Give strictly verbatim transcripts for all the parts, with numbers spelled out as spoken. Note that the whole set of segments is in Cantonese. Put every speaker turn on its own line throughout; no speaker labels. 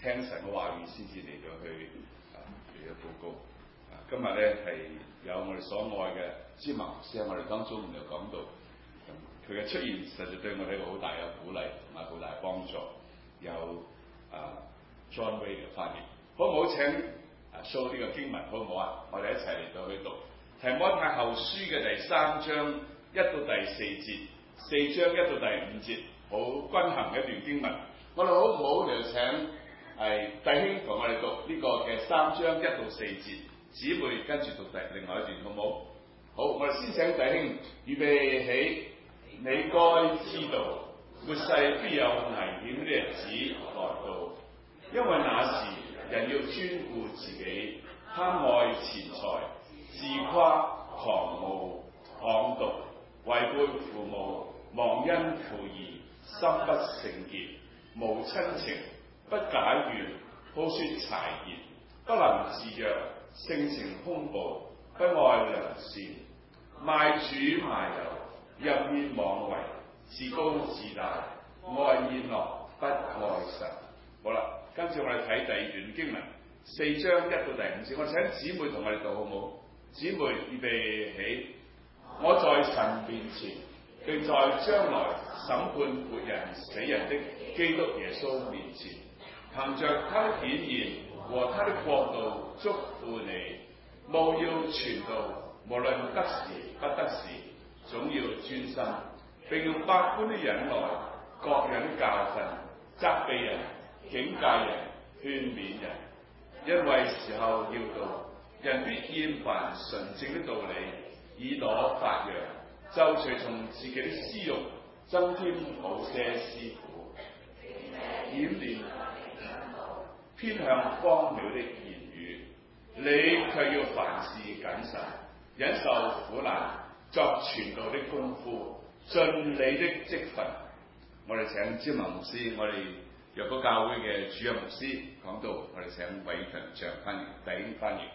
聽神嘅話語先至嚟到去啊嚟到報告。啊，今日咧係有我哋所愛嘅芝麻牧師喺我哋當中嚟到講道，佢嘅出現實在對我哋一個好大嘅鼓勵同埋好大嘅幫助。有啊 John Way 嘅翻譯，好唔好請啊 show 呢個經文好唔好啊？我哋一齊嚟到去讀提摩太後書嘅第三章一到第四節，四章一到第五節，好均衡嘅一段經文。我哋好唔好嚟請係弟兄同我哋讀呢個嘅三章一到四節，姊妹跟住讀第另外一段好唔好？好，我哋先請弟兄預備起，你該知道末世必有危險的日子來到，因為那時人要專顧自己，貪愛錢財，自誇狂傲，謗讟，違背父母，忘恩負義，心不聖潔，無親情，不解怨，好說讒言，不能自約，性情兇暴，不愛良善，賣主賣友，任意妄為，自高自大，愛宴樂，不愛神。好啦，跟住我哋睇第二段經文，四章一到第五節。我請姊妹同我哋讀好唔好？姊妹預備起，我在神面前，並在將來審判活人死人的基督耶穌面前，憑着他的顯現和他的國度囑咐你，務要傳道，無論得時不得時，總要專心，並用百般的忍耐，各樣的教訓，責備人，警戒人，勸勉人，因為時候要到，人必厭煩純正的道理，耳朵發癢，就隨從自己的私慾，增添某些師傅，演練偏向荒謬的言語。你卻要凡事謹慎，忍受苦難，作傳道的功夫，盡你的職分。我哋請詹文牧師，我哋若果教會嘅主任牧師講道，我哋請偉強長翻譯，弟兄翻譯。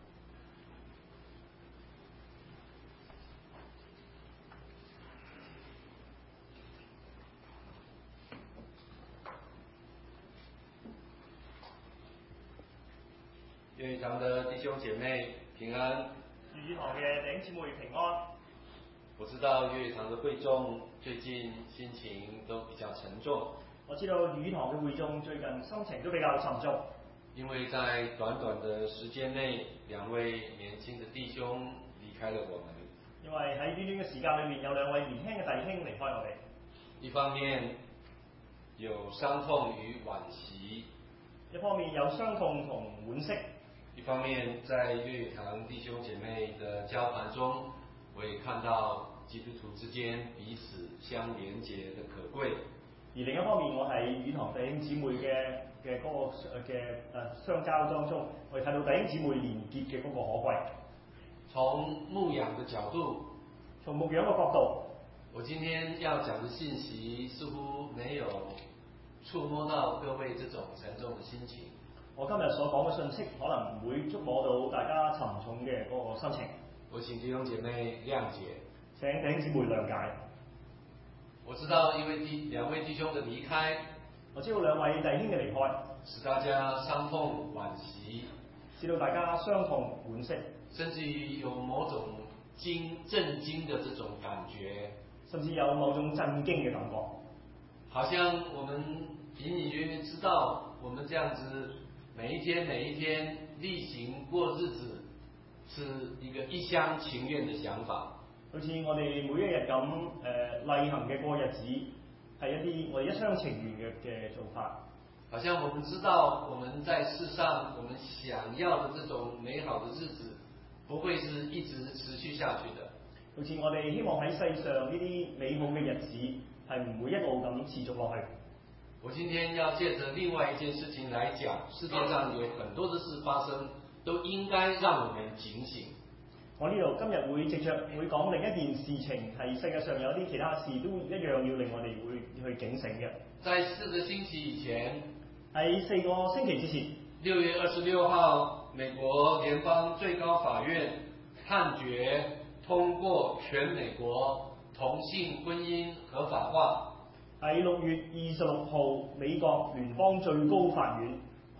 粵語堂的弟兄姐妹平安，
粵語堂嘅弟兄姊妹平安。
我知道粵語堂的會眾最近心情都比較沉重，
我知道粵語堂嘅會眾最近心情都比較沉重，
因為在短短的時間內，兩位年輕的弟兄離開了我們。
因為喺短短嘅時間裏面，有兩位年輕嘅弟兄離開我哋。
一方面有傷痛與惋惜，
一方面有傷痛同惋惜。
一方面在粵語堂弟兄姐妹的交談中，我也看到基督徒之間彼此相連結的可貴。
而另一方面，我喺粵語堂弟兄姊妹嘅嘅嗰個嘅誒相交當中，我哋睇到弟兄姊妹連結嘅嗰個可貴。
從牧養的角度，
從牧養嘅角度，
我今天要講的信息似乎沒有觸摸到各位這種沉重的心情。
我今日所講嘅信息可能唔會觸摸到大家沉重嘅嗰個心情。
我請弟兄姐妹諒解，
請弟兄姊妹諒解。
我知道因為弟兩位弟兄的離開，
我知道兩位弟兄嘅離開，
使大家傷痛惋惜，
使到大家傷痛惋惜，
甚至於有某種驚震驚的這種感覺，
甚至有某種震驚嘅感覺。
好像我們隱隱約約知道，我們這樣子每一天每一天例行過日子，是一個一廂情願的想法。
好似我哋每一日咁誒例行嘅過日子，係一啲我哋一廂情願嘅嘅做法。
好像我們知道我們在世上我們想要的這種美好的日子，不會是一直持續下去的。
好似我哋希望喺世上呢啲美好嘅日子係唔會一路咁持續落去。
我今天要借着另外一件事情來講，世界上有很多的事發生，都應該讓我們警醒。
我呢度今日會藉着會講另一件事情，係世界上有啲其他事都一樣要令我哋會去警醒嘅。
在四個星期以前，
喺四個星期之前，
六月二十六號，美國聯邦最高法院判決通過全美國同性婚姻合法化。
喺六月二十六號，美國聯邦最高法院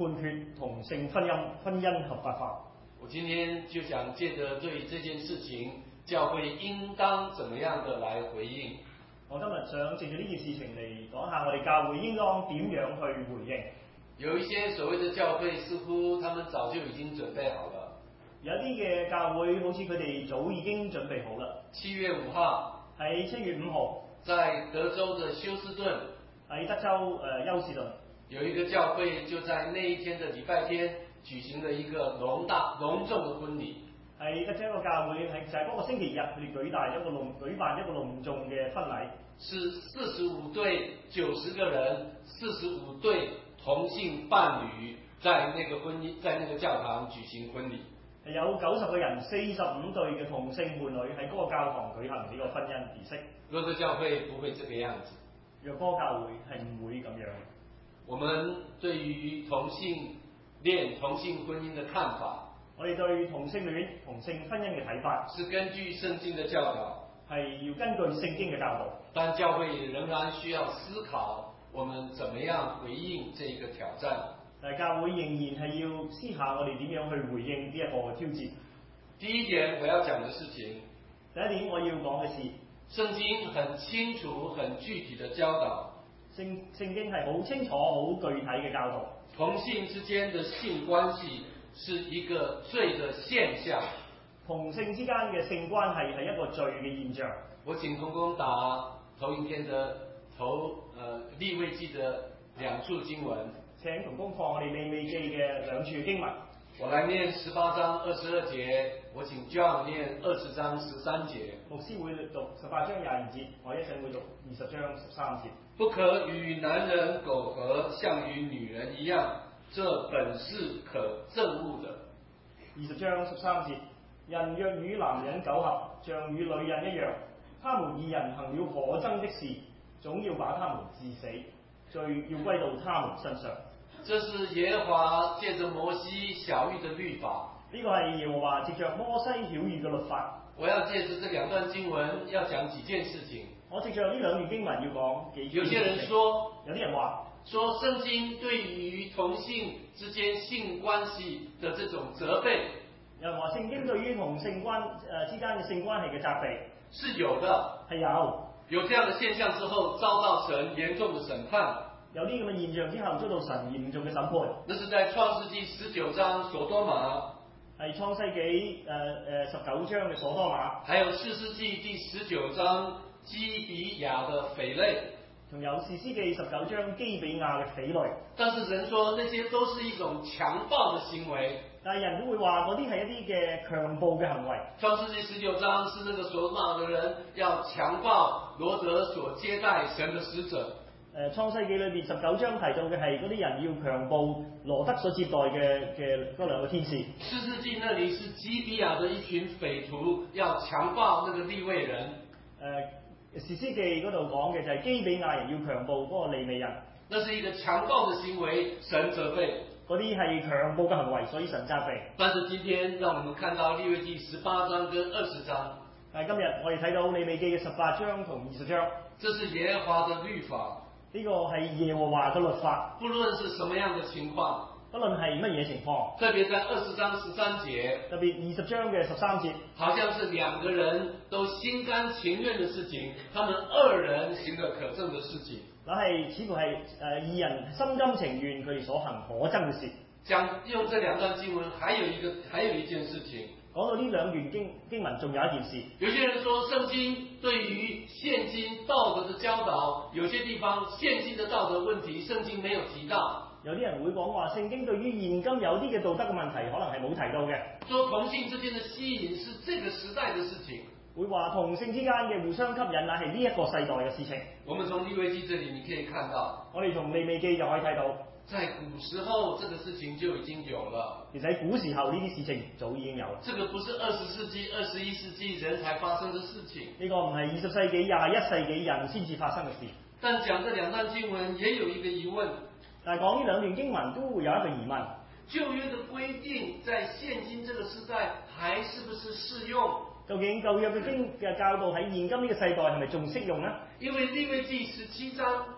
判決同性婚姻婚姻合法化。
我今天就想借着對這件事情，教會應當怎麼樣的來回應。
我今日想藉住呢件事情嚟講下，我哋教會應當點樣去回應。
有一些所謂的教會，似乎他們早就已經準備好了。
有啲嘅教會好似佢哋早已經準備好啦。
七月五號
喺七月五號，
在德州的休斯頓，
喺德州誒、呃、休士頓，
有一個教會就在那一天的禮拜天舉行了一個隆大隆重的婚禮。
喺德州一個教會係就係嗰個星期日，佢哋舉大一個隆舉辦一個隆重嘅婚禮。
是四十五對九十個人，四十五對同性伴侶在那個婚姻，在那個教堂舉行婚禮。
有九十個人，四十五對嘅同性伴侶喺嗰個教堂舉行呢個婚姻儀式。
若個教會不會這個樣子，
若嗰個教會係唔會咁樣。
我們對於同性戀、同性婚姻的看法，
我哋對同性戀、同性婚姻嘅睇法，
是根據聖經的教導，
係要根據聖經嘅教導。
但教會仍然需要思考，我們怎麼樣回應這個挑戰。
但係教會仍然係要思考我哋點樣去回應呢一個挑戰。
第一點我要講嘅事情，
第一點我要講嘅是，
聖經很清楚、很具體的教導。
聖聖經係好清楚、好具體嘅教導。
同性之間的性關係是一個罪的現象。
同性之間嘅性關係係一個罪嘅現象。
我請同工打投影片的投，呃，利未記的兩處經文。
請同工放我哋利未記嘅兩處經文。
我來念十八章二十二節，我請 John 念二十章十三節。
牧師會讀十八章廿二節，我一陣會讀二十章十三節。
不可與男人苟合，像與女人一樣，這本是可憎惡的。
二十章十三節，人若與男人苟合，像與女人一樣，他們二人行了可憎的事，總要把他們治死，罪要歸到他們身上。
這是耶和華借着摩西曉諭的律法。
呢個係耶和華藉着摩西曉諭嘅律法。
我要借着這兩段經文，要講幾件事情。
我藉着呢兩段經文要講幾件事情。
有些人說，
有啲人話，
說聖經對於同性之間性關係的這種責備，
有人話聖經對於同性關誒、呃、之間嘅性關係嘅責備
是有的，
係有。
有這樣的現象之後，遭到神嚴重的審判。
有啲咁嘅現象之後，遭到神嚴重嘅審判。
那是在創世紀十九章所多瑪，
係創世紀誒誒十九章嘅所多瑪，
還有士師記第十九章基比亞的匪類，
仲有士師記十九章基比亞嘅匪類。
但是人說那些都是一種強暴的行為。
但係人都會話嗰啲係一啲嘅強暴嘅行為。
創世紀十九章是那個所罵的人要強暴羅德所接待神的使者。
誒創世紀裏邊十九章提到嘅係嗰啲人要強暴羅德所接待嘅嘅嗰兩個天使。
士師記那裡是基比亞的一群匪徒要強暴那個利未人。
誒士師記嗰度講嘅就係基比亞人要強暴嗰個利未人。
那是一個強暴的行為，神責備。
嗰啲係強暴嘅行為，所以神責備。
但是今天讓我們看到利未記十八章跟二十章。
但係今日我哋睇到利未記嘅十八章同二十章。
這是耶和華的律法。
呢個係耶和華嘅律法，
不論是什麼樣的情況，
不論係乜嘢情況，
特別在二十章十三節，
特別二十章嘅十三節，
好像是兩個人都心甘情願的事情，他們二人行了可憎的事情。
那係似乎係誒二人心甘情願佢哋所行可憎嘅事。
講用這兩段經文，還有一個，還有一件事情。
講到呢兩段經經文，仲有一件事。
有些人說聖經對於現今道德的教導，有些地方現今的道德問題，聖經沒有提到。
有啲人會講話聖經對於現今有啲嘅道德嘅問題，可能係冇提到嘅。
說同性之間的吸引是這個時代的事情。
會話同性之間嘅互相吸引啊，係呢一個世代嘅事情。
我們從利未記這裡你可以看到，
我哋從利未記就可以睇到。
在古時候，這個事情就已經有了。
其實喺古時候呢啲事情早已經有。
這個不是二十世紀、二十一世紀人才發生的事情。
呢個唔係二十世紀、廿一世紀人先至發生嘅事。
但講這兩段經文也有一個疑問。
但係講呢兩段經文都會有一個疑問：
舊約的規定在現今這個時代還是不是適用？
究竟舊約嘅經嘅教導喺現今呢個世代係咪仲適用呢？
因為利未記十七章。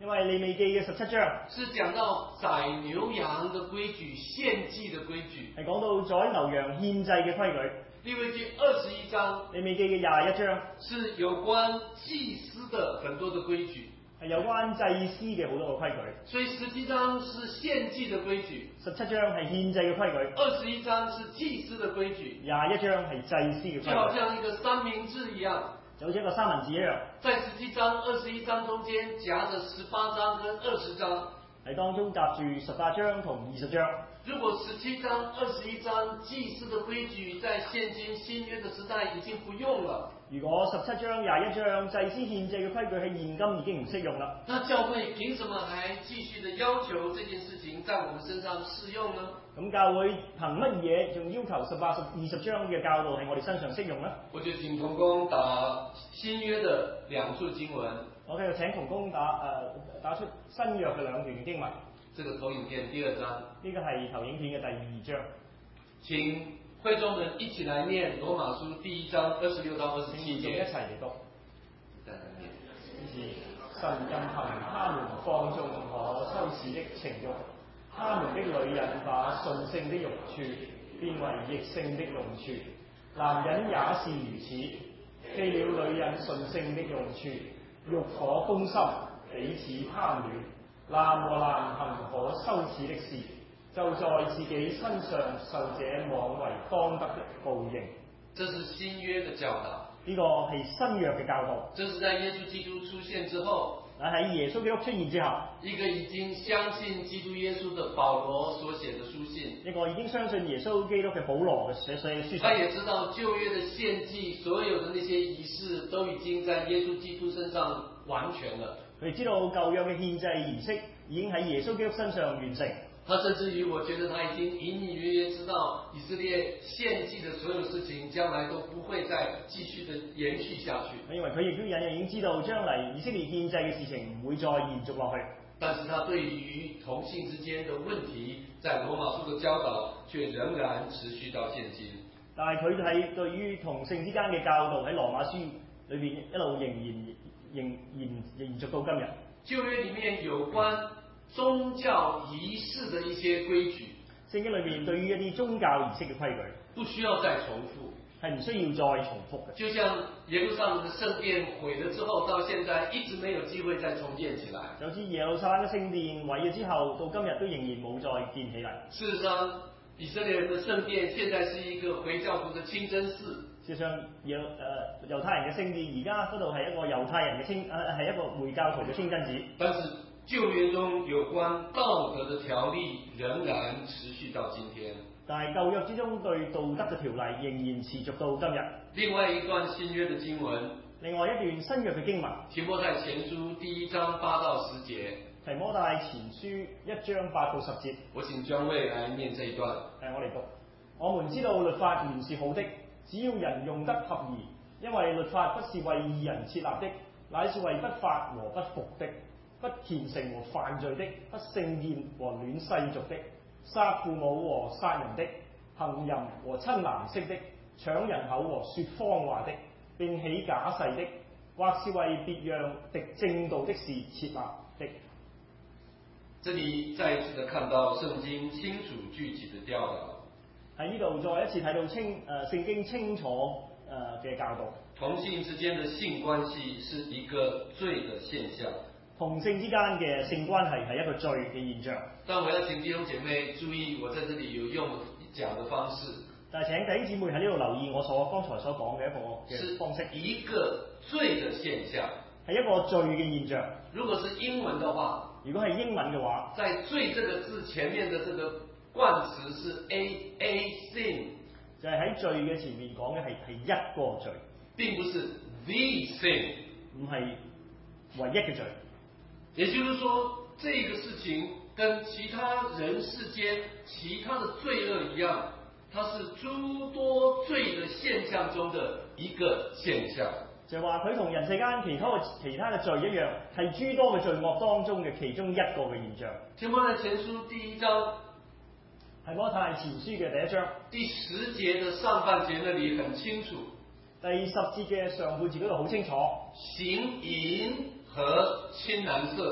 因為利未記嘅十七章
是講到宰牛羊的規矩、獻祭的規矩。
係講到宰牛羊獻祭嘅規矩。
利未記二十一章，
利未記嘅廿一章
是有關祭司的很多的規矩，
係有關祭司嘅好多個規矩。
所以十七章是獻祭的規矩，
十七章係獻祭嘅規矩，
二十一章是祭司的規矩，
廿一章係祭司嘅規矩。
就好像一個三明治一樣，
就好似一個三文治一樣。
在十七章、二十一章中間夾着十八章跟二十章，
喺當中夾住十八章同二十章。
如果十七章、二十一章祭司的規矩在現今新約的時代已經不用了，
如果十七章、廿一章祭司獻祭嘅規矩喺現今已經唔適用啦，
那教會憑什麼還繼續的要求這件事情在我們身上適用呢？
咁教會憑乜嘢仲要求十八、十二十章嘅教導喺我哋身上適用呢？
我就請同工打新約的兩處經文。
我繼續請同工打誒、呃、打出新約嘅兩段嘅經文。
這個投影片第二章，
呢個係投影片嘅第二章。
請會眾人一起來念羅馬書第一章二十六到二十七節。
一齊嚟讀。
再來念。
是神任憑他們放縱可羞恥的情慾，他們的女人把順性的用處變為逆性的用處，男人也是如此。棄了女人順性的用處，欲火攻心，彼此貪戀。男和男行可羞恥的事，就在自己身上受這妄為當得的報應。
這是新約的教導，
呢個係新約嘅教導。
這是在耶穌基督出現之後，
喺耶穌基督出現之後，
一個已經相信基督耶穌的保羅所寫的書信，
一個已經相信耶穌基督嘅保羅嘅寫寫嘅書信。
他也知道舊約的獻祭，所有的那些儀式都已經在耶穌基督身上完全了。
佢知道舊約嘅獻祭儀式已經喺耶穌基督身上完成。
他甚至於，我覺得他已經隱隱約約知道以色列獻祭的所有事情，將來都不會再繼續的延續下去。
我認為佢亦都隱隱已經知道，將嚟以色列獻祭嘅事情唔會再延續落去。
但是他對於同性之間的問題，在羅馬書的教導卻仍然持續到現今。
但係佢喺對於同性之間嘅教導喺羅馬書裏邊一路仍然仍延延續到今日。
舊約裡面有關宗教儀式的一些規矩，
聖經裏面對於一啲宗教儀式嘅規矩，
不需要再重複，
係唔需要再重複嘅。
就像耶路撒冷的聖殿毀了之後，到現在一直沒有機會再重建起來。
就似耶路撒冷嘅聖殿毀咗之後，到今日都仍然冇再建起嚟。
事實上，以色列人的聖殿現在是一個回教徒的清真寺。
事實上，猶誒、呃、猶太人嘅聖殿而家嗰度係一個猶太人嘅清誒係一個回教徒嘅清真寺。
但是舊約中有關道德的條例仍然持續到今天。
但係舊約之中對道德嘅條例仍然持續到今日。
另外一段新約的經文，
另外一段新約嘅經文，
提摩太前書第一章八到十節。
提摩太前書一章八到十節。
我請莊衛來念這一段。
誒，我嚟讀。我們知道律法原是好的，只要人用得合宜，因為律法不是為義人設立的，乃是為不法和不服的，不虔誠和犯罪的，不聖潔和戀世俗的，殺父母和殺人的，行淫和親男色的，搶人口和說謊話的，並起假誓的，或是為別樣敵正道的事設立的。
這裡再一次的看到聖經清楚具體的教導。
喺呢度再一次睇到清誒、呃、聖經清楚誒嘅、呃、教導。
同性之間的性關係是一個罪的現象。
同性之間嘅性關係係一個罪嘅現象。
但我要請弟兄姐妹注意，我在這裡有用講的方式。
但係請弟兄姊妹喺呢度留意我所剛才所講嘅一個嘅方式。
是一個罪的現象，
係一個罪嘅現象。
如果是英文的話，
如果係英文嘅話，
在罪這個字前面的這個冠詞是 a a sin，
就係喺罪嘅前面講嘅係係一個罪，
並不是 the sin，
唔係唯一嘅罪。
也就是說，這個事情跟其他人世間其他的罪惡一樣，它是諸多罪的現象中的一個現象。
就係話佢同人世間其他嘅其他嘅罪一樣，係諸多嘅罪惡當中嘅其中一個嘅現象。
提摩太前書第一章，
提摩太前書嘅第一章
第十節的上半節那裡很清楚，
第十節嘅上半節嗰度好清楚，
行淫和親男色的，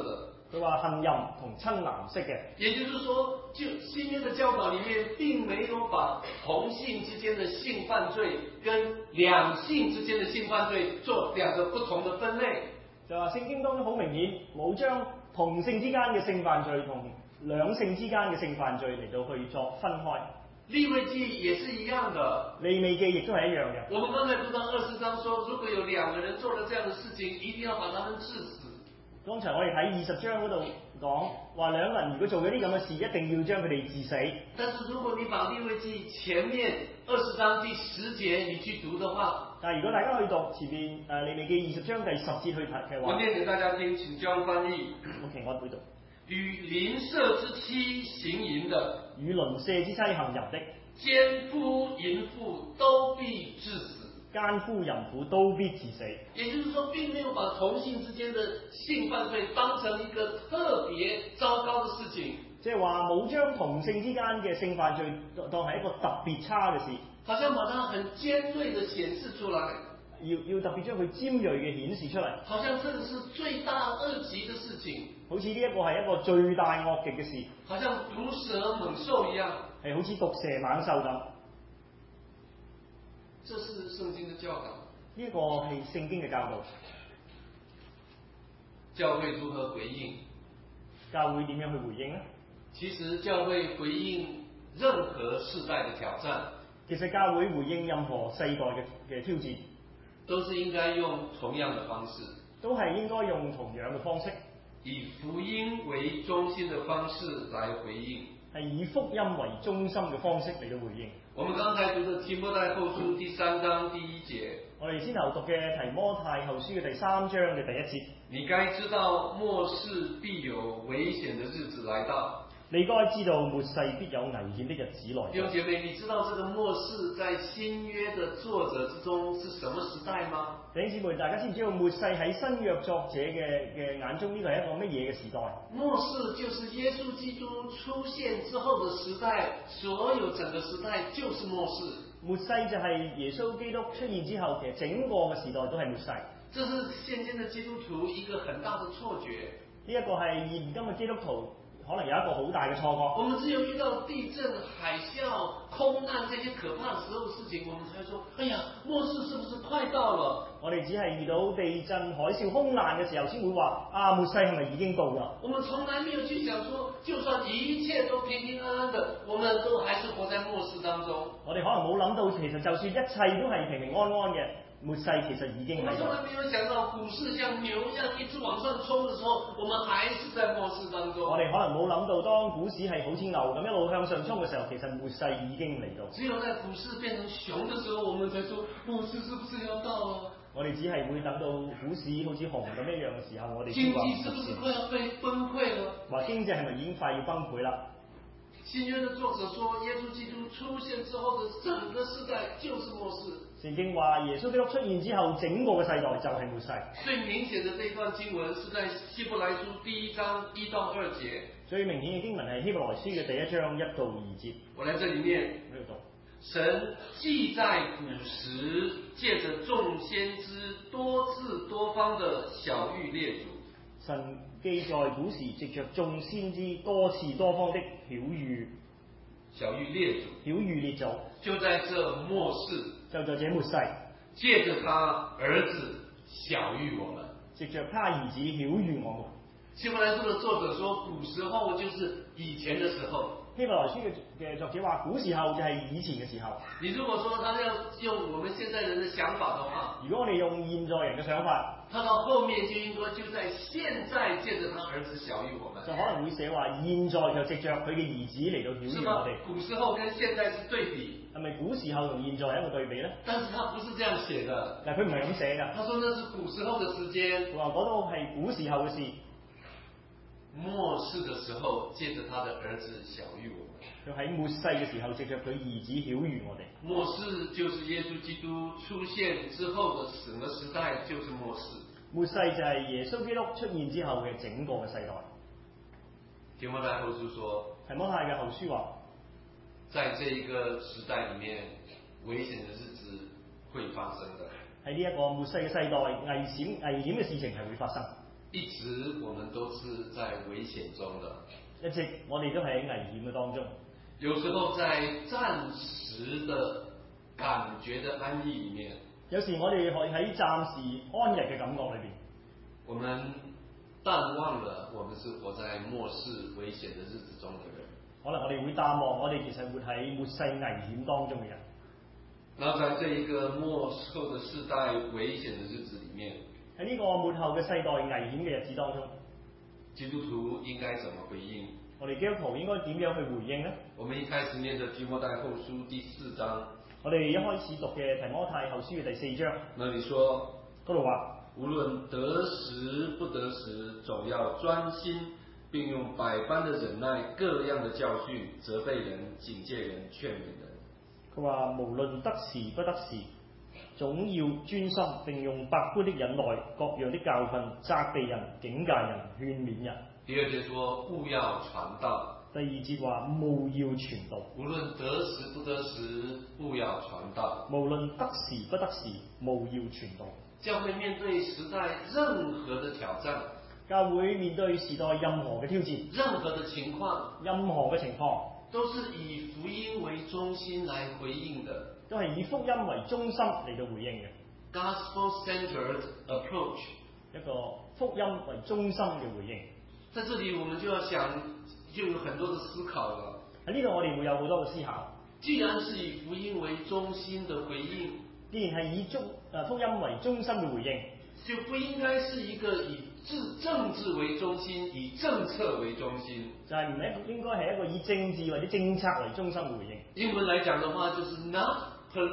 佢話恨淫同親男色嘅，
也就是說，就新約的教導裡面，並沒有把同性之間的性犯罪跟兩性之間的性犯罪做兩個不同的分類。
就話聖經當中好明顯冇將同性之間嘅性犯罪同兩性之間嘅性犯罪嚟到去作分開。
利未記也是一樣的，
利未記亦都係一樣嘅。
我們剛才讀到二十章說，如果有兩個人做了這樣的事情，一定要把他們治死。
剛才我哋喺二十章嗰度講話，兩人如果做咗啲咁嘅事，一定要將佢哋治死。
但是如果你把利未記前面二十章第十節你去讀的話，
但係如果大家去讀前面誒利未記二十章第十節去睇嘅話，
我念給大家聽，請將翻譯。
OK，我會讀。
與鄰舍之妻行淫的，
與鄰舍之妻行淫的，
奸夫淫婦都必治死。
奸夫淫婦都必治死。
也就是說，並沒有把同性之間的性犯罪當成一個特別糟糕的事情。
即係話冇將同性之間嘅性犯罪當係一個特別差嘅事。
好像把它很尖銳地顯示出來。
要要特別將佢尖鋭嘅顯示出嚟。
好像這個是罪大惡極的事情。
好似呢一個係一個罪大惡極嘅事。
好像毒蛇猛獸一樣。
係好似毒蛇猛獸咁。
這是聖經的教導。
呢一個係聖經嘅教導。
教會如何回應？
教會點樣去回應呢？
其實教會回應任何世代的挑戰。
其實教會回應任何世代嘅嘅挑戰，
都是應該用同樣的方式。
都係應該用同樣嘅方式。
以福音為中心的方式來回應。
係以福音為中心嘅方式嚟到回應。
我們剛才讀的提摩太後書第三章第一節，
我哋先頭讀嘅提摩太後書嘅第三章嘅第一節。
你該知道末世必有危險的日子來到。
你該知道末世必有危險的日子來到。
弟兄姐妹，你知道這個末世在新約的作者之中是什麼時代嗎？
弟兄姊妹，大家知唔知道末世喺新約作者嘅嘅眼中呢個係一個乜嘢嘅時代？
末世就是耶穌基督出現之後的時代，所有整個時代就是末世。
末世就係耶穌基督出現之後，其實整個嘅時代都係末世。
這是現今的基督徒一個很大的錯覺。
呢一個係現今嘅基督徒可能有一個好大嘅錯覺。
我們只有遇到地震、海嘯、空難這些可怕的時候的事情，我們才說：哎呀，末世是不是快到了？
我哋只係遇到地震、海嘯、空難嘅時候，先會話：啊，末世係咪已經到啦？
我們從來沒有去想說，就算一切都平平安安的，我們都還是活在末世當中。
我哋可能冇諗到，其實就算一切都係平平安安嘅。末世其實已經喺度。
我們從來沒有想到股市像牛一樣一直往上衝的時候，我們還是在末世當中。
我哋可能冇諗到，當股市係好似牛咁一路向上衝嘅時候，其實末世已經嚟到。
只有在股市變成熊的時候，我們才說末世是不是要到了？
我哋只係會等到股市好似熊咁一樣嘅時候，我哋
經濟是不是快要被崩潰了？
話經濟係咪已經快要崩潰啦？
新約的作者說，耶穌基督出現之後的整個世代就是末世。
聖經話耶穌基督出現之後，整個嘅世代就係末世。最
明顯的這一段經文是在希伯來書第一章一到二節。
最明顯嘅經文係希伯來書嘅第一章一到二節。
我來這裡面
呢度讀。
神既在古時借着眾先知多次多方的曉諭列祖。
神既在古時藉着眾先知多次多方的曉諭。
曉諭列祖，
曉諭列祖，
就在這末世，
就在這末世，
借着他兒子曉諭我們，
藉着他兒子曉諭我們。
希伯來書的作者說，古時候就是以前的時候。
希伯來書嘅嘅作者話，古時候就係以前嘅時候。
你如果說他要用我們現在人的想法的話，
如果我哋用現在人嘅想法，
他到後面就應該就在現在借着他兒子曉諭我們，
就可能會寫話，現在就藉着佢嘅兒子嚟到曉諭我哋。
古時候跟現在是對比，
係咪古時候同現在係一個對比咧？
但是他不是這樣寫的，
但係佢唔係咁寫㗎。
他說那是古時候的時間，
佢話嗰度係古時候嘅事。
末世的時候，借着他的兒子曉諭我們。
就喺末世嘅時候，藉着佢兒子曉諭我哋。
末世就是耶穌基督出現之後的整個時代，就是末世。
末世就係耶穌基督出現之後嘅整個嘅世代。
提摩太後書說，
提摩太嘅後書話，
在這一個時代裡面，危險的日子會發生的。
喺呢一個末世嘅世代，危險危險嘅事情係會發生。
一直我們都是在危險中的。
一直我哋都喺危險嘅當中。
有時候在暫時的感覺的安逸裡面，
有時我哋可以喺暫時安逸嘅感覺裏邊，
我們淡忘了我們是活在末世危險的日子中的人。
可能我哋會淡忘我哋其實活喺末世危險當中嘅人。
那在這一個末後的世代危險的日子裡面，
喺呢個末後嘅世代危險嘅日子當中，
基督徒應該怎麼回應？
我哋基督徒應該點樣去回應呢？
我們一開始念的提摩太後書第四章，
我哋一開始讀嘅提摩太後書嘅第四章，
那裡說
嗰度話，
無論得時不得時，總要專心，並用百般的忍耐，各樣的教訓，責備人、警戒人、勸勉人。
佢話無論得時不得時，總要專心，並用百般的忍耐，各樣的教訓，責備人、警戒人、勸勉人。
第二節說務要傳道。
第二節話務要傳道。
無論得時不得時，務要傳道。
無論得時不得時，務要傳道。
教會面對時代任何的挑戰，
教會面對時代任何嘅挑戰，
任何的情況，
任何嘅情況，
都是以福音為中心來回應的，
都係以福音為中心嚟到回應嘅。
Gospel-centered approach，
一個福音為中心嘅回應。
在這裡我們就要想，就有很多的思考了。
喺呢度我哋會有好多嘅思考。
既然是以福音為中心的回應，
既然係以中誒福音為中心嘅回應，
就不應該是一個以政政治為中心、以政策為中心。
就係唔係應該係一個以政治或者政策為中心嘅回應。
英文嚟講嘅話，就是 not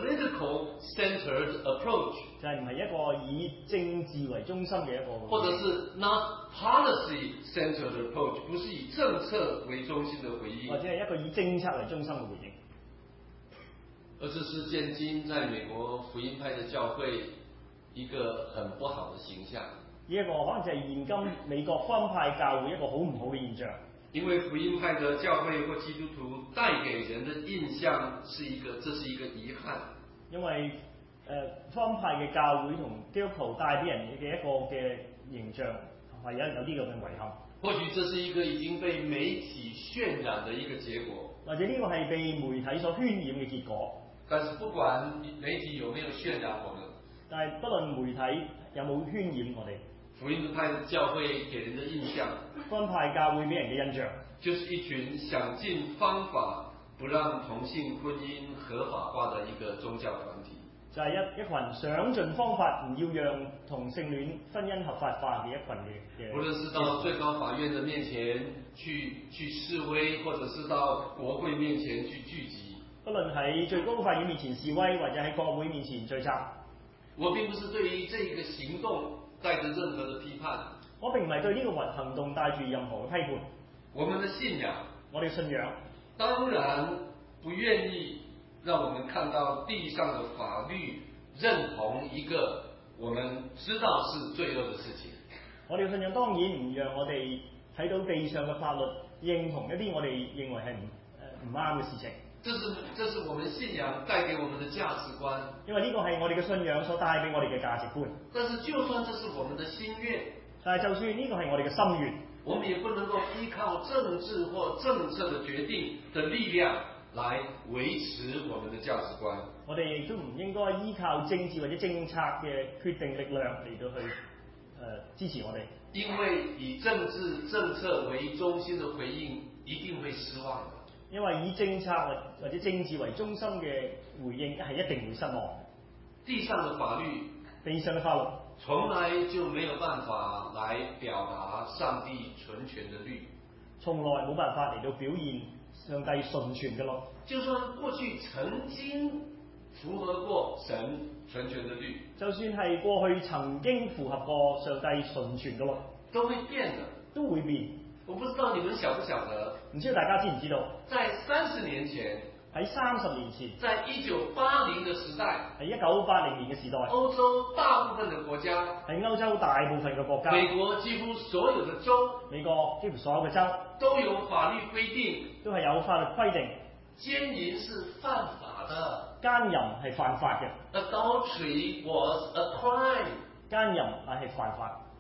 political-centered approach，
就係唔係一個以政治為中心嘅一個，
或者是 not policy-centered approach， 不是以政策為中心的回應，
或者係一個以政策為中心嘅回應。
而這是現今在美國福音派的教會一個很不好的形象。
呢一個可能就係現今美國福音派教會一個好唔好嘅現象。
因為福音派的教會或基督徒帶給人的印象是一個，這是一個遺憾。
因為誒福音派嘅教會同基督徒帶俾人嘅一個嘅形象係有有啲咁嘅遺憾。
或許這是一個已經被媒體渲染的一個結果，
或者呢個係被媒體所渲染嘅結果。
但是不管媒體有沒有渲染我們，
但係不論媒體有冇渲染我哋，
福音派的教會給人的印象，
福音派教會俾人嘅印象，
就是一群想盡方法不讓同性婚姻合法化的一個宗教團體，
就係一一群想盡方法唔要讓同性戀婚姻合法化嘅一群嘅嘅。
無論是到最高法院的面前去去示威，或者是到國會面前去聚集。
不論喺最高法院面前示威，或者喺國會面前聚集，
我並不是對於這個行動帶着任何的批判。
我並唔係對呢個行動帶住任何嘅批判。
我們的信仰，
我哋信仰
當然不願意讓我們看到地上的法律認同一個我們知道是罪惡的事情。
我哋信仰當然唔讓我哋睇到地上嘅法律認同一啲我哋認為係唔誒唔啱嘅事情。
這是這是我們信仰帶給我們的價值觀，
因為呢個係我哋嘅信仰所帶俾我哋嘅價值觀。
但是就算這是我們的心願，
但係就算呢個係我哋嘅心願，
我們也不能夠依靠政治或政策的決定的力量來維持我們的價值觀。
我哋亦都唔應該依靠政治或者政策嘅決定力量嚟到去誒、呃、支持我哋。因
為以政治政策為中心的回應一定會失望的。
因為以政策或或者政治為中心嘅回應係一定會失望。
地上的法律，
地上嘅法律
從來就沒有辦法來表達上帝純全的律，
從來冇辦法嚟到表現上帝純全嘅律。
就算過去曾經符合過神純全的律，
就算係過去曾經符合過上帝純全嘅律，
都會變的，
都會變。
我不知道你們曉不曉得，
唔知道大家知唔知道？
在三十年前，
喺三十年前，
在一九八零嘅時代，
喺一九八零年嘅時代，
歐洲大部分嘅國家，
喺歐洲大部分嘅國家，
美國幾乎所有嘅州，
美國幾乎所有嘅州
都有法律規定，
都係有法律規定，
奸淫是犯法的，
奸淫係犯法嘅。
Adultery was a crime，
奸淫係係犯法。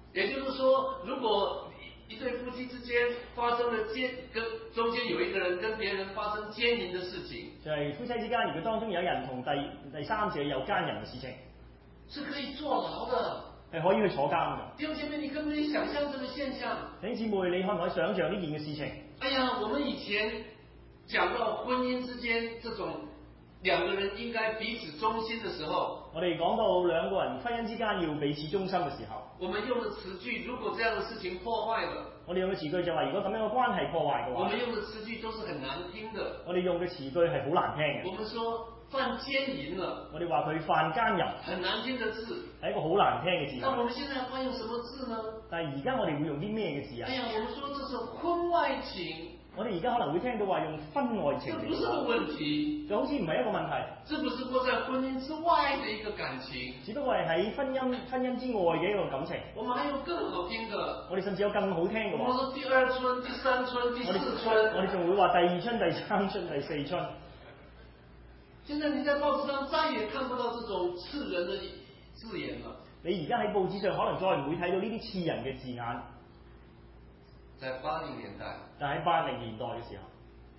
也就是說，如果一對夫妻之間發生了奸，跟中間有一個人跟別人發生奸淫的事情，
就係夫妻之間，如果當中有人同第第三者有奸淫嘅事情，
是可以坐牢的，
係可以去坐監嘅。
弟兄姐妹，你可唔可以想象這個現象？
弟兄姊妹，你可唔可以想象呢件嘅事情？
哎呀，我們以前講到婚姻之間這種兩個人應該彼此忠心的時候，
我哋講到兩個人婚姻之間要彼此忠心嘅時候，
我們用的詞句，如果這樣的事情破壞了，
我哋用嘅詞句就話，如果咁樣嘅關係破壞嘅話，
我們用的詞句都是很難聽的。
我哋用嘅詞句係好難聽嘅。
我們說犯奸淫了，
我哋話佢犯奸淫，
很難聽的字，
係一個好難聽嘅字。
那我們現在要用什麼字呢？
但係而家我哋會用啲咩嘅字啊？
哎呀，我們說這是婚外情。
我哋而家可能會聽到話用婚外情嚟講，
這不是個問題，
就好似唔係一個問題。
這不是過在婚姻之外的一個感情，
只不過係喺婚姻婚姻之外嘅一個感情。
我們還有更好聽的，
我哋甚至有更好聽嘅話。
我們說第二春、第三春、第四春，
我哋仲會話第二春、第三春、第四春。
現在你在報紙上再也看不到這種刺人的字眼了。
你而家喺報紙上可能再唔會睇到呢啲刺人嘅字眼。
在八零年代，
但喺八零年代嘅時候，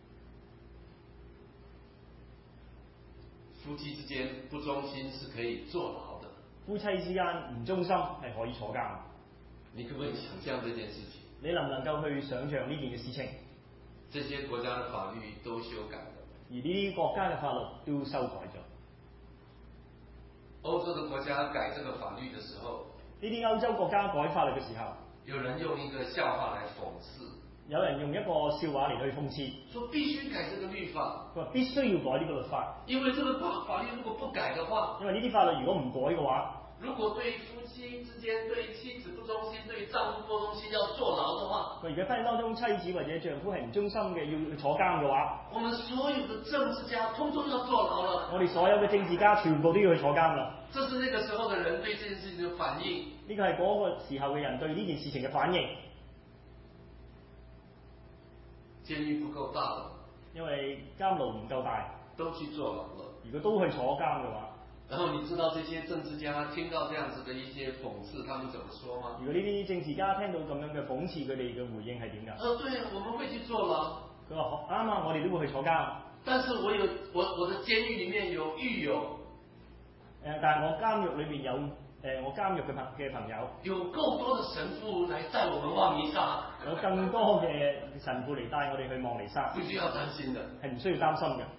夫妻之間不忠心是可以坐牢的。
夫妻之間唔忠心係可以坐監。
你可唔可以想象這件事情？
你能唔能夠去想象呢件嘅事情？
這些國家的法律都修改了，
而呢啲國家嘅法律都修改咗。
歐洲的國家改這個法律的時候，
呢啲歐洲國家改法律嘅時候，
有人用一個笑話來諷刺，
有人用一個笑話嚟去諷刺，
說必須改這個律法，
佢話必須要改呢個律法，
因為這個法法律如果不改的話，
因為呢啲法律如果唔改嘅話，
如果對夫妻之間對妻子不忠心，對丈夫不忠心要坐牢的話，
佢而家婚姻當中妻子或者丈夫係唔忠心嘅，要坐監嘅話，
我們所有的政治家通通要坐牢了。
我哋所有嘅政治家全部都要去坐監啦。
這是那個時候的人對這件事情的反應。
呢個係嗰個時候嘅人對呢件事情嘅反應。
監獄不夠大了，
因為監牢唔夠大，
都去坐牢了。
如果都去坐監嘅話，
然後你知道這些政治家聽到這樣子的一些諷刺，他們怎麼說嗎？
如果呢啲政治家聽到咁樣嘅諷刺，佢哋嘅回應係點㗎？
呃，對，我們會去坐牢。
佢話啱啊，我哋都會去坐監。
但是我有我我的監獄裡面有獄友。
誒，但係我監獄裏邊有誒、呃，我監獄嘅朋嘅朋友，
有夠多的神父來帶我們望彌撒，
有更多嘅神父嚟帶我哋去望彌撒，
不需要擔心的，
係唔需要擔心嘅。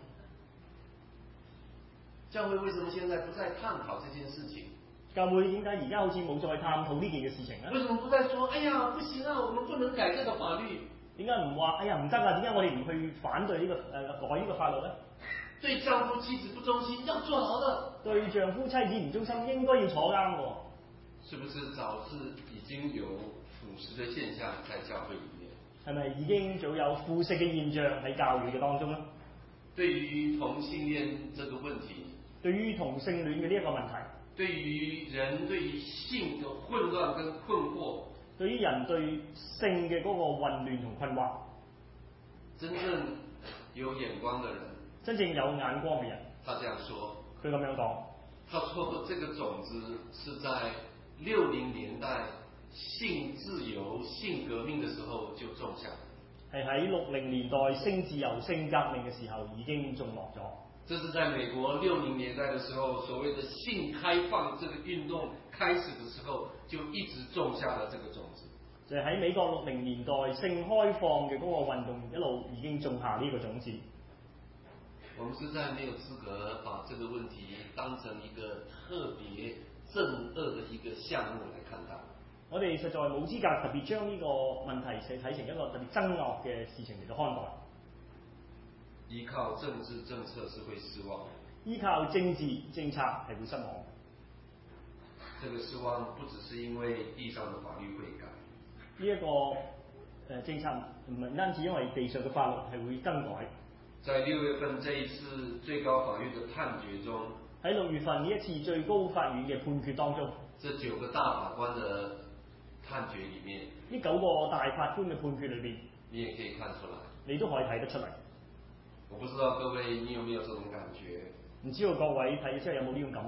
教會為什麼現在不再探討這件事情？
教會點解而家好似冇再探討呢件嘅事情咧？
為什麼不再說，哎呀，不行啊，我們不能改這個法律？
點解唔話，哎呀唔得啊？點解我哋唔去反對呢、這個誒、呃、改呢個法律咧？
對丈夫妻子不忠心要坐牢的，
對丈夫妻子唔忠心應該要坐監嘅。
是不是早是已經有腐蝕的現象在教會裡面？
係咪已經早有腐蝕嘅現象喺教會嘅當中咧？
對於同性戀這個問題，
對於同性戀嘅呢一個問題，
對於人對於性嘅混亂跟困惑，
對於人對性嘅嗰個混亂同困惑，
真正有眼光嘅人，
真正有眼光嘅人，
他這樣說，
佢咁樣講，
他說這個種子是在六零年代性自由、性革命嘅時候就種下，係
喺六零年代性自由、性革命嘅時候已經種落咗。
這是在美國六零年代嘅時候，所謂的性開放這個運動開始嘅時候，就一直種下了這個種子。
就係喺美國六零年代性開放嘅嗰個運動一路已經種下呢個種子。
我們實在沒有資格把這個問題當成一個特別正惡的一個項目來看待。我哋實在冇資格特別將呢個問題寫睇成一個特別爭惡嘅事情嚟到看待。依靠政治政策是會失望，依靠政治政策係會失望。這個失望不只是因為地上的法律會改，呢一個誒政策唔係單止因為地上嘅法律係會更改。在六月份這一次最高法院的判決中，喺六月份呢一次最高法院嘅判決當中，這九個大法官的判決裡面，呢九個大法官嘅判決裏邊，你也可以看出來，你都可以睇得出嚟。我不知道各位你有沒有這種感覺？唔知道各位睇咗之後有冇呢種感覺？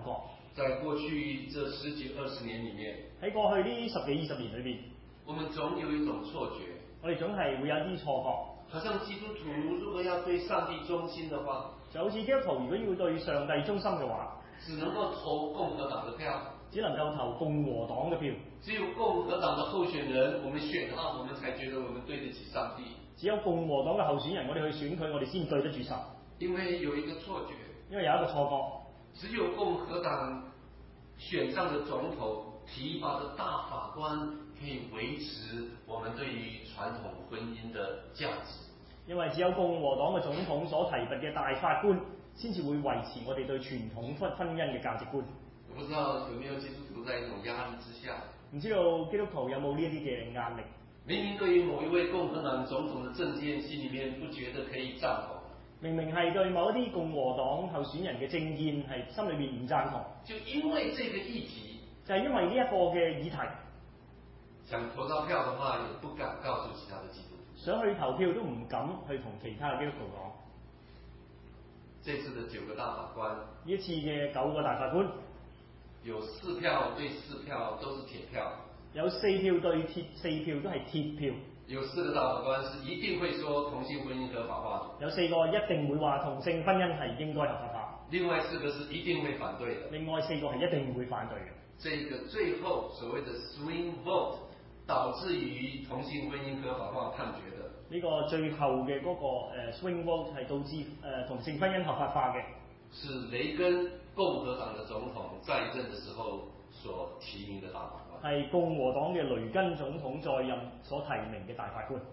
在過去這十幾二十年裡面，
喺過去呢十幾二十年裏邊，
我們總有一種錯覺，
我哋總係會有啲錯覺，
好像基督徒如果要對上帝忠心的話，
就好似基督徒如果要對上帝忠心嘅話，
只能夠投共和黨的票，
只能夠投共和黨嘅票。
只有共和黨的候選人，我們選他，我們才覺得我們對得起上帝。
只有共和黨嘅候選人，我哋去選佢，我哋先對得住神。
因為有一個錯覺，
因為有一個錯覺，
只有共和黨選上的總統提拔的大法官，可以維持我們對於傳統婚姻的價值。
因為只有共和黨嘅總統所提拔嘅大法官，先至會維持我哋對傳統婚婚姻嘅價值觀。
我不知道有沒有基督徒在一種壓力之下，
唔知道基督徒有冇呢一啲嘅壓力？
明明對於某一位共和黨總統的政見，心裡面不覺得可以贊同，
明明係對某一啲共和黨候選人嘅政見係心裏面唔贊同，
就因為這個議題，
就係因為呢一個嘅議題，
想投他票的話，也不敢告訴其他的基督徒，
想去投票都唔敢去同其他嘅基督徒講。
這次的九個大法官，
呢一次嘅九個大法官，
有四票對四票都是鐵票，
有四票對鐵，四票都係鐵票。
有四個大法官是一定會說同性婚姻合法化的，
有四個一定會話同性婚姻係應該合法化。
另外四個是一定會反對的。
另外四個係一定會反對嘅。
這個最後所謂的 swing vote 導致於同性婚姻合法化判決的。
呢個最後嘅嗰個 swing vote 係導致誒同性婚姻合法化嘅。
是雷根共和黨的總統在任的時候所提名的大法官。
係共和黨嘅雷根總統在任所提名嘅大法官。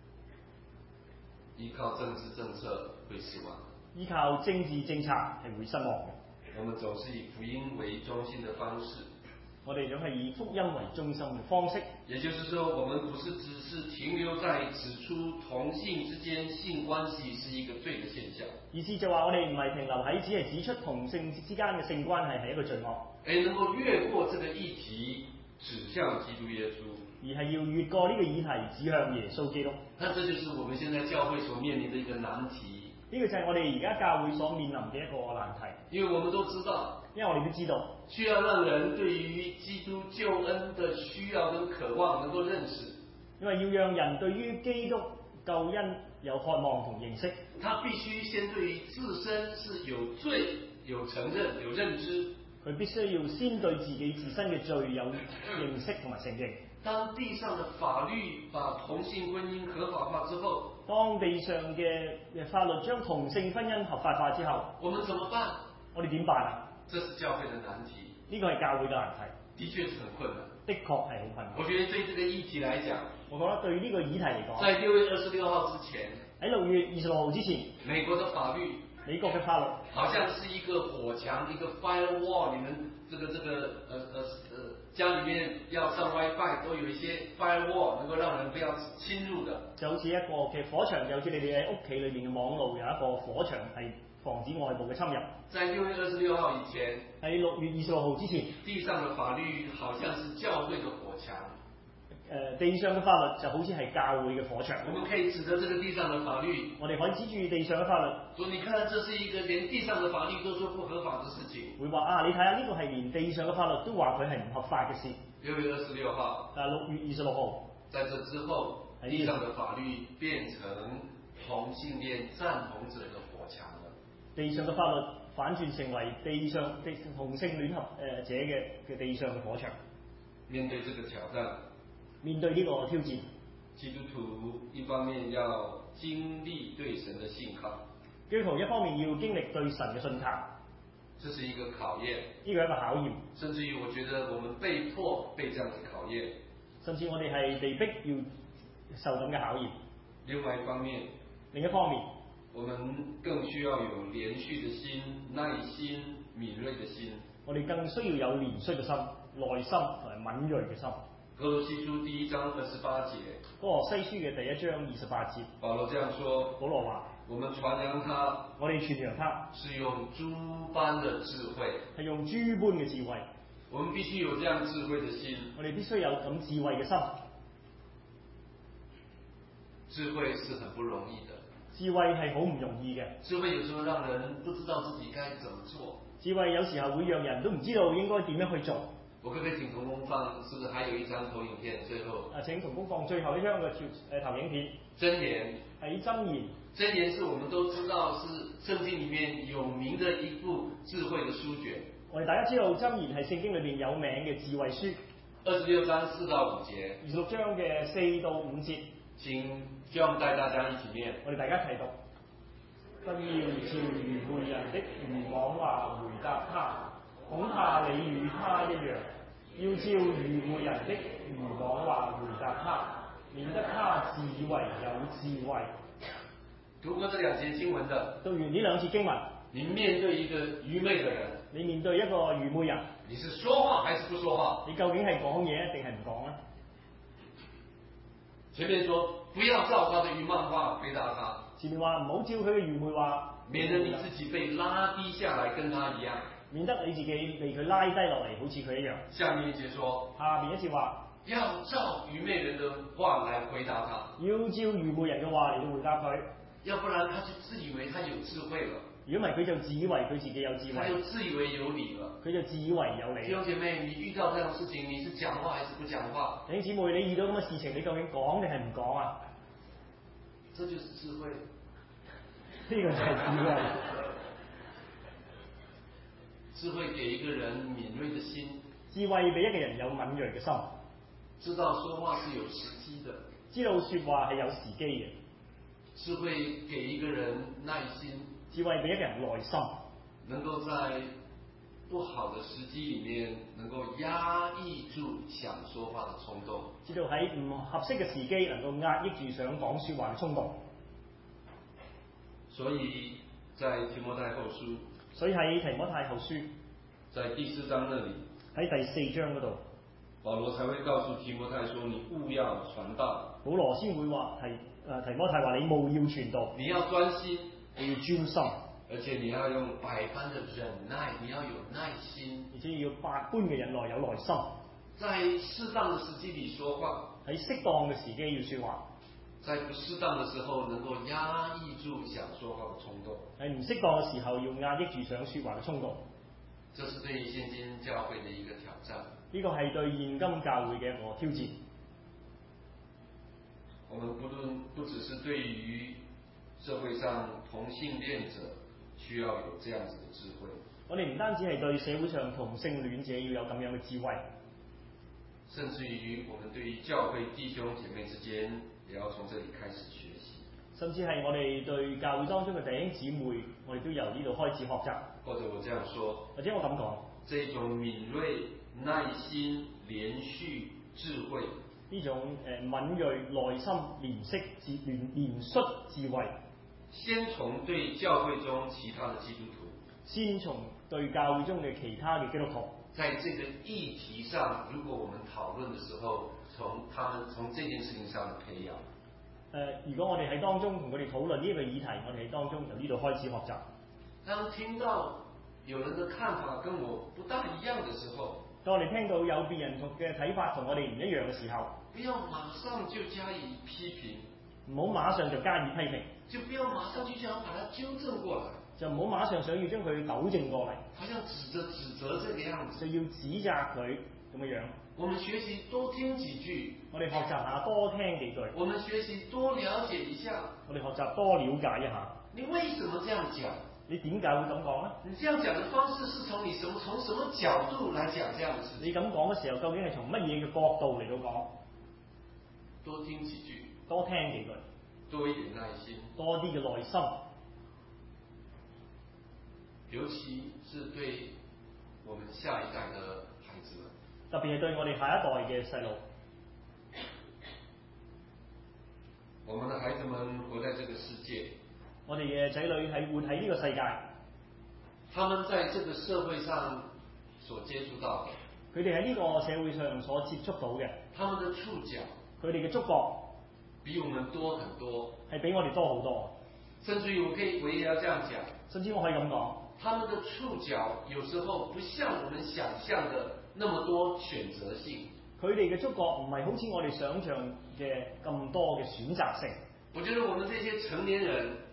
依靠政治政策會失望。
依靠政治政策係會失望嘅。
我們總是以福音為中心的方式。
我哋總係以福音為中心嘅方式。
也就是說，我們不是只是停留在指出同性之間性關係是一個罪的現象。
意思就話我哋唔係停留喺只係指出同性之間嘅性關係係一個罪惡，
而能夠越過這個議題指向基督耶穌，
而係要越過呢個議題指向耶穌基督。
那這就是我們現在教會所面臨的一個難題。
呢個就係我哋而家教會所面臨嘅一個難題。
因為我們都知道，
因為我哋都知道，
需要讓人對於基督救恩的需要跟渴望能夠認識。
因為要讓人對於基督救恩有渴望同認識，
他必須先對於自身是有罪、有承認、有認知。
佢必須要先對自己自身嘅罪有認識同埋承認。
當地上的法律把同性婚姻合法化之後，
當地上嘅法律將同性婚姻合法化之後，
我們怎麼辦？
我哋點辦啊？
這是教會的難題。
呢個係教會嘅難題，
的確是很困難。
的確係好困難。
我覺得對這個議題來講，
我覺得對呢個議題嚟講，
在六月二十六號之前，
喺六月二十六號之前，
美國的法律，
美國嘅法律，
好像是一個火牆，一個 firewall。你們這個這個呃呃呃家裏面要上 WiFi 都有一些 firewall，能夠讓人不要侵入的。
就好似一個嘅火牆，就好似你哋喺屋企裏面嘅網絡有一個火牆，係防止外部嘅侵入。
在六月二十六號以前，
喺六月二十六號之前，
地上的法律好像是教會的火牆。
誒，地上嘅法律就好似係教會嘅火牆。
我們可以指着這個地上的法律，
我哋可以指住地上嘅法律，
說你看，這是一個連地上的法律都說不合法的事情。
會話啊，你睇下呢個係連地上嘅法律都話佢係唔合法嘅事。
六月二十六號，
但六月二十六號，
在這之後，地上的法律變成同性戀贊同者的火牆了。
地上嘅法律反轉成為地上地同性戀合誒者嘅嘅地上嘅火牆。
面對這個挑戰，
面對呢個挑戰，
基督徒一方面要經歷對神的信靠，
基督徒一方面要經歷對神嘅信靠，
這是一個考驗，
呢個係一個考驗。
甚至於我覺得我們被迫被這樣子考驗，
甚至我哋係被逼要受咁嘅考驗。
另外一方面，
另一方面，
我們更需要有連續的心、耐心、敏銳的心。
我哋更需要有連續嘅心、耐心同埋敏銳嘅心。
歌羅西書第一章二十八節，
歌羅西書嘅第一章二十八節，
保羅這樣說：
保羅話，
我們傳揚他，
我哋傳揚他
是用諸般的智慧，
係用諸般嘅智慧。
我們必須有這樣智慧的心，
我哋必須有咁智慧嘅心。
智慧是很不容易的，
智慧係好唔容易嘅，
智慧有時候讓人不知道自己該怎麼做。
智慧有時候會讓人都唔知道應該點樣去做。
我可唔可以請同工放？是不是還有一張投影片？最後
啊，請同工放最後一張嘅誒投影片。
箴言
喺箴言，
箴言是我們都知道是聖經裡面有名的一部智慧的書卷。
我哋大家知道箴言係聖經裏面有名嘅智慧書。
二十六章四到五節。
二十六章嘅四到五節。
請 John 帶大家一起念。
我哋大家一齊讀。不要照愚昧人的愚妄話回答他，恐怕你與他一樣。要照愚昧人的愚妄話回答他，免得他自以為有智慧。
讀過這兩節經文的，
讀完呢兩節經文，
你面對一個愚昧的人，
你面對一個愚昧人，
你是說話還是不說話？
你究竟係講嘢定係唔講呢？
前面說不要照他的愚妄話回答他，
前面話唔好照佢嘅愚昧話，
免得你自己被拉低下來，跟他一樣。
免得你自己被佢拉低落嚟，好似佢一樣。
下面一節說，
下面一節話，
要照愚昧人的話來回答他，
要照愚昧人嘅話嚟到回答佢，
要不然他就自以為他有智慧了。
如果唔係，佢就自以為佢自己有智慧，
他就自以為有理了，
佢就自以為有理。弟
兄姐妹，你遇到這樣的事情，你是講話還是不講話？
弟兄姊妹，你遇到咁嘅事情，你究竟講定係唔講啊？
這就是智慧，
呢個就係智慧。
智慧給一個人敏銳的心，
智慧俾一個人有敏銳嘅心，
知道說話是有時機的，
知道說話係有時機嘅。
智慧給一個人耐心，
智慧俾一個人耐心，
能夠在不好的時機裏面，能夠壓抑住想說話的衝動，
知道喺唔合適嘅時機，能夠壓抑住想講說話嘅衝動。
所以在提摩太後書，
所以喺提摩太後書，
在第四章那裏，
喺第四章嗰度，
保羅才會告訴提摩太說：你務要傳道。
保羅先會話提誒提摩太話你務要傳道，
你要專心，
你要專心，
而且你要用百般的忍耐，你要有耐心，
而且要百般嘅忍耐，有耐心，
在適當的時機裏說話，
喺適當嘅時機要說話，
在不適當的時候能夠壓抑住想說話的衝動，
喺唔適當嘅時候要壓抑住想說話嘅衝動。
這是對現今教會的一個挑戰。
呢個係對現今教會嘅一個挑戰。
我們不論不只是對於社會上同性戀者需要有這樣子的智慧，
我哋唔單止係對社會上同性戀者要有咁樣嘅智慧，
甚至於我們對於教會弟兄姐妹之間，也要從這裏開始學習。
甚至係我哋對教會當中嘅弟兄姊妹，我哋都由呢度開始學習。
或者我這樣說，
或者我咁講，
這種敏銳、耐心、連續、智慧，
呢種誒敏銳、耐心、憐惜、智憐憐恤、智慧，
先從對教會中其他的基督徒，
先從對教會中嘅其他嘅基督徒，
在這個議題上，如果我們討論的時候，從他們從這件事情上的培養。
誒、呃，如果我哋喺當中同佢哋討論呢一個議題，我哋喺當中由呢度開始學習。
當聽到有人的看法跟我不大一樣的時候，
當我哋聽到有別人嘅睇法同我哋唔一樣嘅時候，
不要馬上就加以批評，
唔好馬上就加以批評，
就不要馬上就想把它糾正過來，
就唔好馬上想要將佢糾正過嚟，
好像指責指責這個樣子，
就要指責佢咁嘅樣。
我們學習多聽幾句，
我哋學習下多聽幾句，
我們學習多了解一下，
我哋學習多了解一下。
你為什麼這樣講？
你點解會咁講呢？
你這樣講的方式是從你什麼從什麼角度來講這樣的事情？
你咁講嘅時候，究竟係從乜嘢嘅角度嚟到講？
多聽幾句，
多聽幾句，
多一點耐心，
多啲嘅耐心，
尤其是對我們下一代的孩子們，
特別係對我哋下一代嘅細路。
我們的孩子們活在這個世界，
我哋嘅仔女係活喺呢個世界，
他們在這個社會上所接觸到的，
佢哋喺呢個社會上所接觸到嘅，
他們的觸角，
佢哋嘅觸覺
比我們多很多，
係比我哋多好多。
甚至於我可以我也要這樣講，
甚至我可以咁講，
他們的觸角有時候不像我們想象的那麼多選擇性。
佢哋嘅觸覺唔係好似我哋想象嘅咁多嘅選擇性。
我覺得我們這些成年人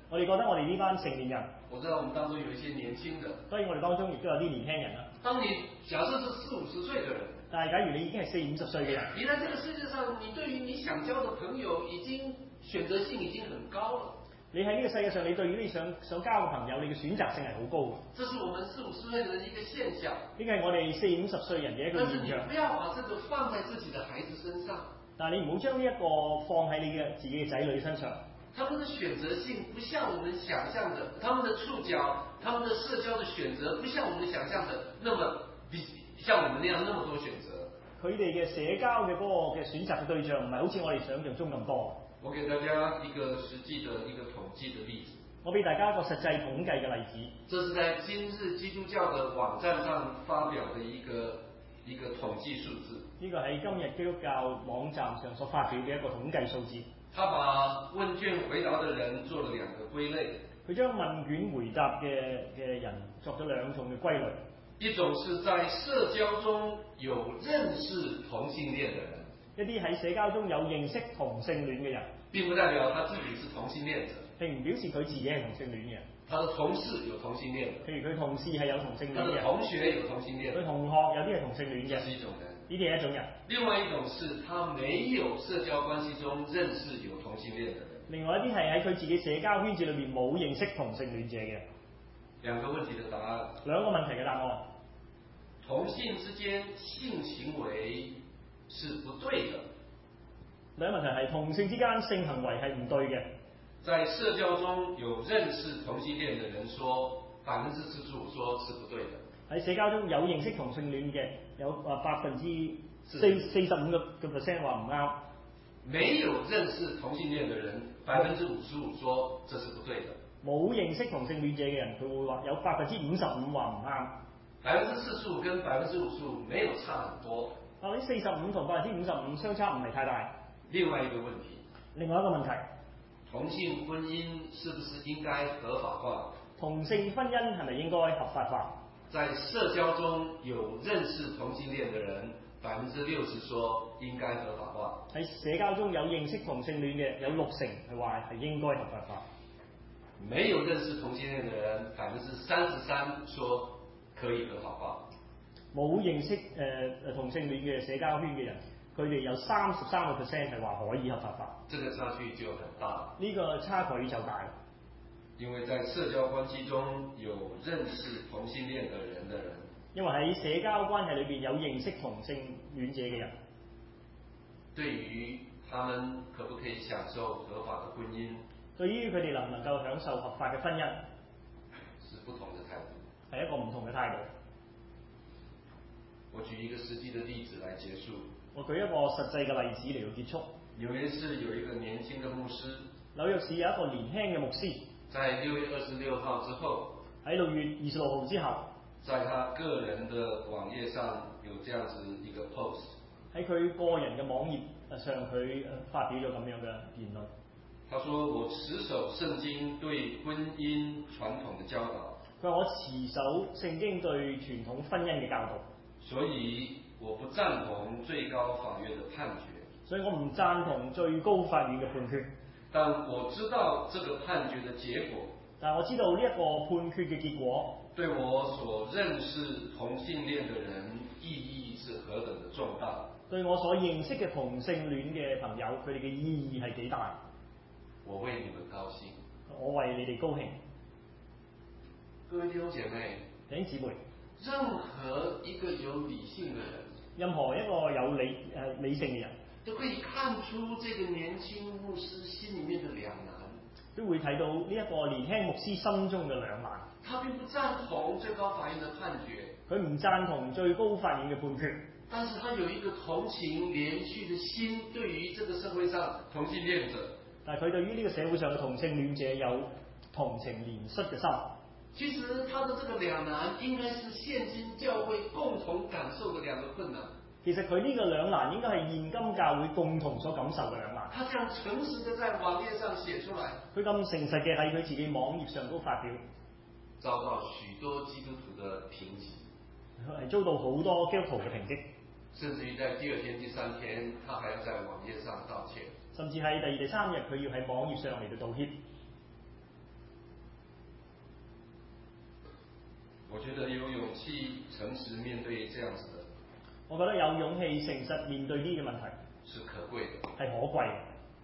我哋覺得我哋呢班成年人，
我知道我們當中有一些年輕的，
當然我哋當中亦都有啲年輕人啦。
當你假設是四五十歲的人，
但係假如你已經係四五十歲嘅人，
你在這個世界上，你對於你想交的朋友已經選擇性已經很高了。
你喺呢個世界上，你對於你想想交嘅朋友，你嘅選擇性係好高嘅。
這是我們四五十歲人的一個現象。
呢個係我哋四五十歲人嘅一個現象。
但是你不要把這個放在自己的孩子身上。
但係你唔好將呢一個放喺你嘅自己嘅仔女身上。
他們的選擇性不像我們想象的，他們的觸角，他們的社交的選擇不像我們想象的那麼比像我們那樣那麼多選擇。
佢哋嘅社交嘅嗰個嘅選擇嘅對象唔係好似我哋想象中咁多。
我給大家一個實際的一個統計的例子。
我俾大家一個實際統計嘅例子。
這是在今日基督教的網站上發表的一個一個統計數字。呢個喺今日基督教網站上所發表嘅一個統計數字。他把問卷回答的人做了兩個歸類。
佢將問卷回答嘅嘅人作咗兩種嘅歸類。
一種是在社交中有認識同性戀的人。
一啲喺社交中有認識同性戀嘅人，
並不代表他自己是同性戀者，
並唔表示佢自己係同性戀嘅。
他的同事有同性戀，
譬如佢同事係有同性戀嘅，
他的同學有同性戀，
佢同學有啲係同性戀嘅，
這是一種人。
呢啲係一種人。
另外一種是他沒有社交關係中認識有同性戀的人。
另外一啲係喺佢自己社交圈子裏面冇認識同性戀者嘅。
兩個問題的答案。
兩個問題嘅答案。
同性之間性行為是不對的。
兩個問題係同性之間性行為係唔對嘅。
在社交中有認識同性戀的人說，百分之四十五說是不對的。喺
社交中有認識同性戀嘅有啊百分之四四十五個個 percent 話唔啱。
沒有認識同性戀的人，百分之五十五說這是不對的。
冇認識同性戀者嘅人，佢會話有百分之五十五話唔啱。
百分之四十五跟百分之五十五沒有差很多。
百分之四十五同百分之五十五相差唔係太大。
另外一個問題。
另外一個問題。
同性婚姻是不是應該合法化？
同性婚姻係咪應該合法化？
在社交中有認識同性戀的人，百分之六十說應該合法化。
喺社交中有認識同性戀嘅有六成係話係應該合法化。
沒有認識同性戀的人，百分之三十三說可以合法化。
冇認識誒誒、呃、同性戀嘅社交圈嘅人，佢哋有三十三個 percent 係話可以合法化。
這個差距就很大。
呢個差距就大。
因為在社交關係中有認識同性戀的人的人，
因為喺社交關係裏邊有認識同性戀者嘅人，
對於他們可不可以享受合法的婚姻，
對於佢哋能唔能夠享受合法嘅婚姻，
是不同的態度，
係一個唔同嘅態度。
我舉一個實際的例子來結束。
我舉一個實際嘅例子嚟到結束。
紐約市有一個年輕的牧師，
紐約市有一個年輕嘅牧師。
在六月二十六號之後，
喺六月二十六號之後，
在他個人的網頁上有這樣子一個 post。
喺佢個人嘅網頁上，佢發表咗咁樣嘅言論。
他說：我持守聖經對婚姻傳統的教導。
佢話我持守聖經對傳統婚姻嘅教導。
所以我不贊同最高法院的判決。
所以我唔贊同最高法院嘅判決。
但我知道這個判決的結果，
但我知道呢一個判決嘅結果，
對我所認識同性戀的人意義是何等的重大。
對我所認識嘅同性戀嘅朋友，佢哋嘅意義係幾大。
我為你們高興，
我為你哋高興。
各位弟兄姐妹，
弟兄姊妹，
任何一個有理性的人，
任何一個有理誒、呃、理性嘅人，
都可以看出這個年輕牧師心裡面的兩難，
都會睇到呢一個年輕牧師心中嘅兩難。
他並不贊同最高法院的判決，
佢唔贊同最高法院嘅判決，
但是他有一個同情憐恤的心，對於這個社會上同性戀者，
但係佢對於呢個社會上嘅同性戀者有同情憐恤嘅心。
其實他的這個兩難，應該是現今教會共同感受的兩個困難。
其實佢呢個兩難應該係現今教會共同所感受嘅兩難。
他這樣誠實的在網頁上寫出來，
佢咁誠實嘅喺佢自己網頁上都發表，
遭到許多基督徒的抨擊，
係遭到好多基督徒嘅抨擊，
甚至於在第二天、第三天，他還要在網頁上道歉。
甚至係第二、第三日佢要喺網頁上嚟到道歉。
我覺得有勇氣誠實面對這樣子的，
我覺得有勇氣誠實面對呢啲問題
是可貴的，
係可貴嘅。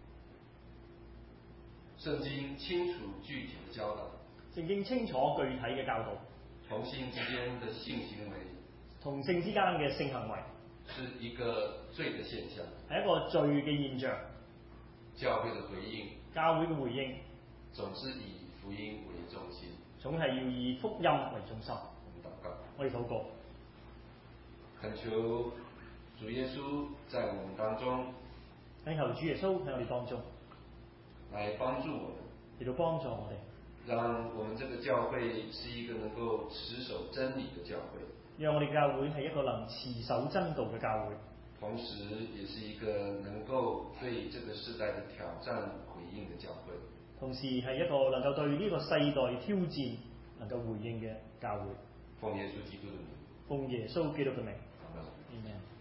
聖經清楚具體的教導，
聖經清楚具體嘅教導，
同性之間的性行為，
同性之間嘅性行為
是一個罪嘅現象，
係一個罪嘅現象。
教會嘅回應，
教會嘅回應
總是以福音為中心，
總係要以福音為中心。
我們禱告，
我哋禱告，
懇求主耶穌在我們當中，
懇求主耶穌喺我哋當中
來幫助我們，
嚟到幫助我哋，
讓我們這個教會是一個能夠持守真理的教會，
讓我哋教會係一個能持守真道嘅教會，
同時也是一個能夠對這個世代的挑戰回應的教會，
同時係一個能夠對呢個世代挑戰能夠回應嘅教會。
奉耶穌基督的名，
奉耶穌基督嘅名。
阿門。
Amen。